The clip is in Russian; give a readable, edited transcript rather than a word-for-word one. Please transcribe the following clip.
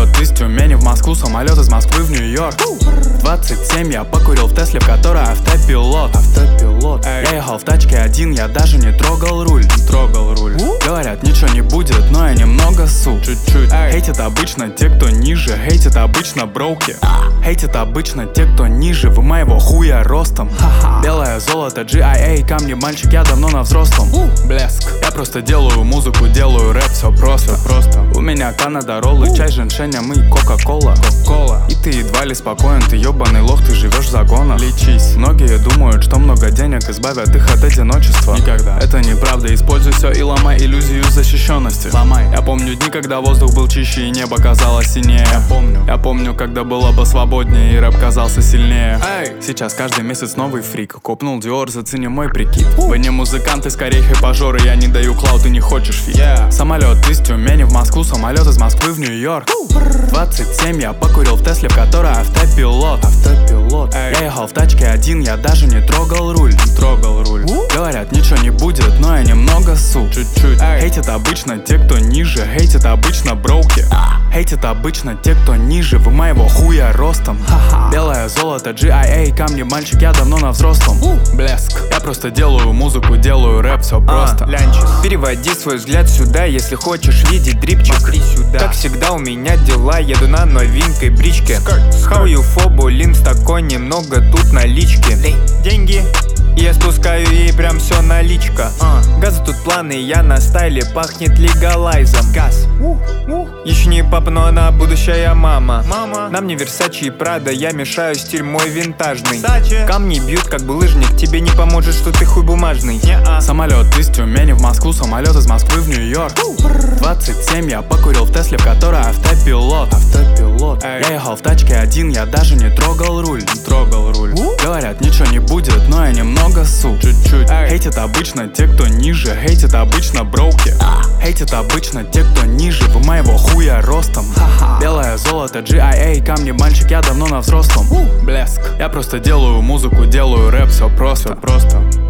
Самолет из Тюмени в Москву, самолет из Москвы в Нью-Йорк. 27 я покурил в Тесле, в которой автопилот. Я ехал в тачке один, я даже не трогал руль. Говорят, ничего не будет, но я немного су. Чуть-чуть. Хейтят обычно те, кто ниже. Хейтят обычно броуки. Хейтят обычно те, кто ниже. Вы моего хуя ростом. Белое золото, GIA, камни, мальчик, я давно на взрослом. Блеск. Я просто делаю музыку, делаю рэп, все просто. У меня Канада, роллы, чай, женьшеня, мы Кока-кола. И ты едва ли спокоен, ты ебаный лох, ты живешь в загонах. Лечись. Многие думают, что много денег избавят их от одиночества. Никогда. Это неправда, используй все и ломай иллюзию защищенности. Я помню дни, когда воздух был чище и небо казалось синее. Я помню, когда было бы свободнее и рэп казался сильнее. Сейчас каждый месяц новый фрик. Копнул Диор, зацени мой прикид. Вы не музыканты, скорее хэпажоры, я не даю клауд, ты не хочешь фит. Самолет из Тюмени в Москву, самолет из Москвы в Нью-Йорк. 27 я покурил в Тесле, в которой автопилот. Я ехал в тачке один, я даже не трогал руль. Говорят, ничего не будет, но я немного су. Чуть-чуть. Хейтят обычно те, кто ниже. Хейтят обычно броуки. Хейтят обычно те, кто ниже. Вы моего хуя ростом. Белое золото, GIA, камни, мальчик, я давно на взрослом. Блеск. Я просто делаю музыку, делаю рэп, все просто. Переводи свой взгляд сюда, если хочешь видеть дрипчик. Как всегда у меня дела, еду на новенькой бричке. Хаваю фобу, линз такой, немного тут налички. Деньги, и я спускаю ей прям все наличка. Газа тут планы, я на стайле, пахнет легалайзом. Газ. Еще не папа, но она будущая мама. Нам не Версачи и Прада, я мешаю стиль мой винтажный. Камни бьют, как бы лыжник, тебе не поможет, что ты хуй бумажный. Самолет из Тюмени в Москву, самолет из Москвы в Нью-Йорк. 27 я покурил в Тесле, в которой автопилот. Я ехал в тачке один, я даже не трогал руль. Говорят, ничего не будет, но я немного су. Чуть-чуть. Хейтят обычно те, кто ниже. Хейтят обычно броуки. Хейтят обычно те, кто ниже. Вы моего хуя ростом. Белое золото, GIA, камни, мальчик, я давно на взрослом. Блеск. Я просто делаю музыку, делаю рэп, все просто.